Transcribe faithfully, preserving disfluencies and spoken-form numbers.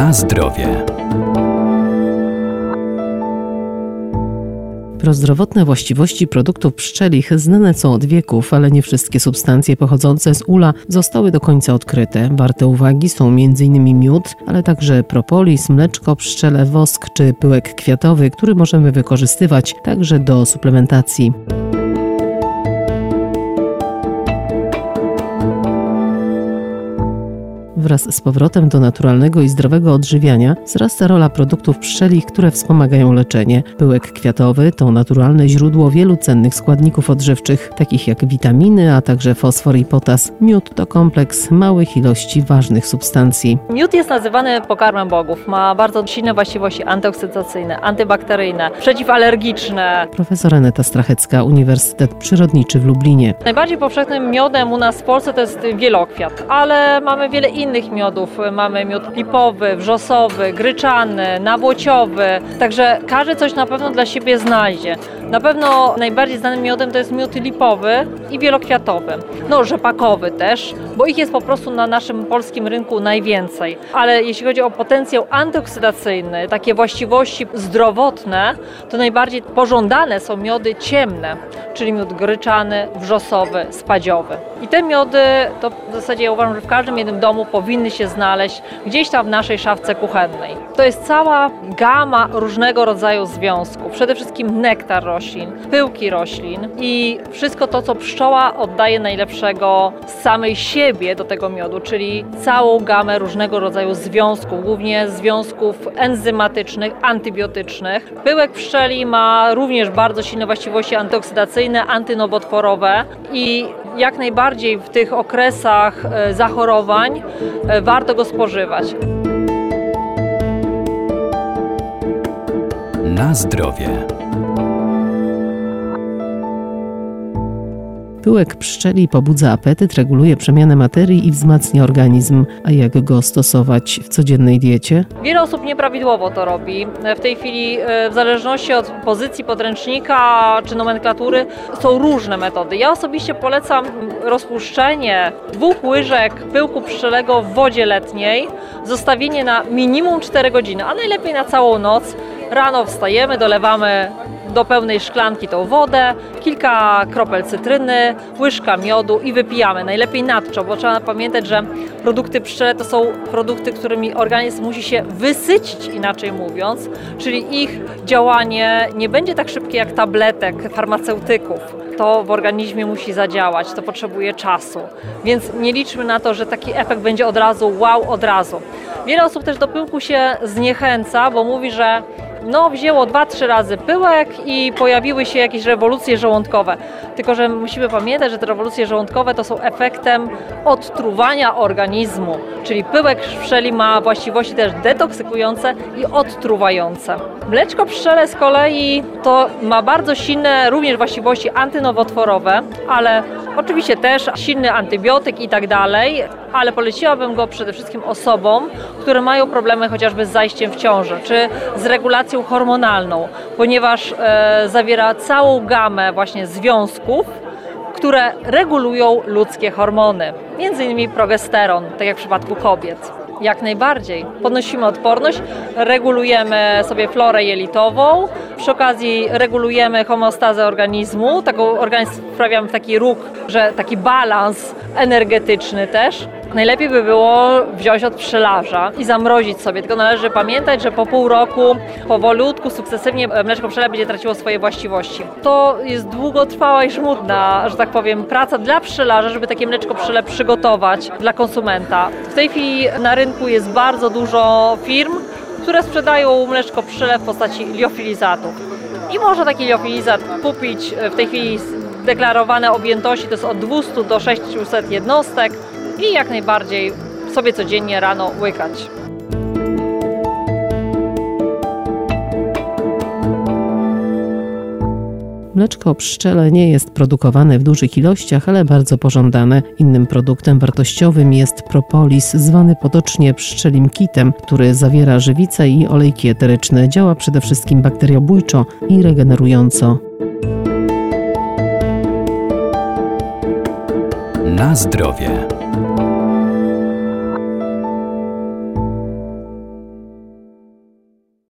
Na zdrowie. Prozdrowotne właściwości produktów pszczelich znane są od wieków, ale nie wszystkie substancje pochodzące z ula zostały do końca odkryte. Warte uwagi są między innymi miód, ale także propolis, mleczko pszczele, wosk czy pyłek kwiatowy, który możemy wykorzystywać także do suplementacji. Wraz z powrotem do naturalnego i zdrowego odżywiania wzrasta rola produktów pszczelich, które wspomagają leczenie. Pyłek kwiatowy to naturalne źródło wielu cennych składników odżywczych, takich jak witaminy, a także fosfor i potas. Miód to kompleks małych ilości ważnych substancji. Miód jest nazywany pokarmem bogów. Ma bardzo silne właściwości antyoksydacyjne, antybakteryjne, przeciwalergiczne. Profesor Aneta Strachecka, Uniwersytet Przyrodniczy w Lublinie. Najbardziej powszechnym miodem u nas w Polsce to jest wielokwiat, ale mamy wiele innych innych miodów. Mamy miód lipowy, wrzosowy, gryczany, nawłociowy. Także każdy coś na pewno dla siebie znajdzie. Na pewno najbardziej znanym miodem to jest miód lipowy i wielokwiatowy. No, rzepakowy też, bo ich jest po prostu na naszym polskim rynku najwięcej. Ale jeśli chodzi o potencjał antyoksydacyjny, takie właściwości zdrowotne, to najbardziej pożądane są miody ciemne, czyli miód gryczany, wrzosowy, spadziowy. I te miody, to w zasadzie ja uważam, że w każdym jednym domu powinny się znaleźć gdzieś tam w naszej szafce kuchennej. To jest cała gama różnego rodzaju związków. Przede wszystkim nektar roślin, pyłki roślin i wszystko to, co pszczoła oddaje najlepszego z samej siebie do tego miodu, czyli całą gamę różnego rodzaju związków, głównie związków enzymatycznych, antybiotycznych. Pyłek pszczeli ma również bardzo silne właściwości antyoksydacyjne, antynowotworowe i jak najbardziej w tych okresach zachorowań warto go spożywać. Na zdrowie. Pyłek pszczeli pobudza apetyt, reguluje przemianę materii i wzmacnia organizm. A jak go stosować w codziennej diecie? Wiele osób nieprawidłowo to robi. W tej chwili w zależności od pozycji podręcznika czy nomenklatury są różne metody. Ja osobiście polecam rozpuszczenie dwóch łyżek pyłku pszczelego w wodzie letniej, zostawienie na minimum cztery godziny, a najlepiej na całą noc. Rano wstajemy, dolewamy do pełnej szklanki tą wodę, kilka kropel cytryny, łyżka miodu i wypijamy. Najlepiej nadczo, bo trzeba pamiętać, że produkty pszczele to są produkty, którymi organizm musi się wysycić, inaczej mówiąc, czyli ich działanie nie będzie tak szybkie jak tabletek farmaceutyków. To w organizmie musi zadziałać, to potrzebuje czasu, więc nie liczmy na to, że taki efekt będzie od razu, wow, od razu. Wiele osób też do pyłku się zniechęca, bo mówi, że no wzięło dwa, trzy razy pyłek i pojawiły się jakieś rewolucje żołądkowe. Tylko że musimy pamiętać, że te rewolucje żołądkowe to są efektem odtruwania organizmu, czyli pyłek pszczeli ma właściwości też detoksykujące i odtruwające. Mleczko pszczele z kolei to ma bardzo silne również właściwości antynowotworowe, ale oczywiście też silny antybiotyk i tak dalej, ale poleciłabym go przede wszystkim osobom, które mają problemy chociażby z zajściem w ciążę, czy z regulacją hormonalną, ponieważ e, zawiera całą gamę właśnie związków, które regulują ludzkie hormony, między innymi progesteron, tak jak w przypadku kobiet. Jak najbardziej. Podnosimy odporność, regulujemy sobie florę jelitową, przy okazji regulujemy homeostazę organizmu, taką organizm wprawiamy w taki ruch, że taki balans energetyczny też. Najlepiej by było wziąć od pszczelarza i zamrozić sobie, tylko należy pamiętać, że po pół roku powolutku, sukcesywnie mleczko pszczele będzie traciło swoje właściwości. To jest długotrwała i żmudna, że tak powiem, praca dla pszczelarza, żeby takie mleczko pszczele przygotować dla konsumenta. W tej chwili na rynku jest bardzo dużo firm, które sprzedają mleczko pszczele w postaci liofilizatów. I można taki liofilizat kupić w tej chwili deklarowane objętości, to jest od dwieście do sześciuset jednostek i jak najbardziej sobie codziennie rano łykać. Mleczko pszczele nie jest produkowane w dużych ilościach, ale bardzo pożądane. Innym produktem wartościowym jest propolis, zwany potocznie pszczelim kitem, który zawiera żywicę i olejki eteryczne. Działa przede wszystkim bakteriobójczo i regenerująco. Na zdrowie.